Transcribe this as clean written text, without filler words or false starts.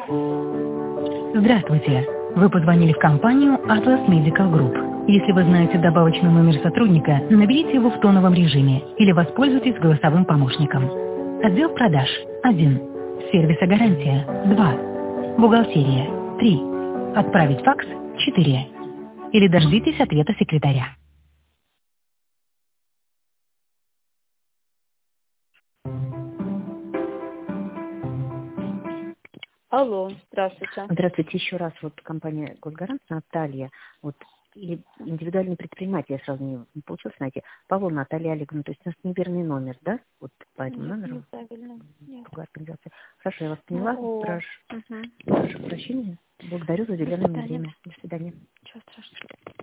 Здравствуйте. Вы позвонили в компанию Atlas Medical Group. Если вы знаете добавочный номер сотрудника, наберите его в тоновом режиме или воспользуйтесь голосовым помощником. Отдел продаж 1. Сервиса гарантия 2. Бухгалтерия 3. Отправить факс 4. Или дождитесь ответа секретаря. Алло, здравствуйте. Здравствуйте, еще раз. Вот компания «Госгарант», Наталья, вот, или индивидуальный предприниматель, я сразу не получилось найти. Павлова Наталья Олеговна, то есть у нас неверный номер, да? Вот по этому Нет, номеру. неправильно. Нет. Другая организация. Хорошо, я вас поняла. Угу. Прошу прощения. Благодарю за До уделенное мне свидания. время. До свидания. Ничего страшного.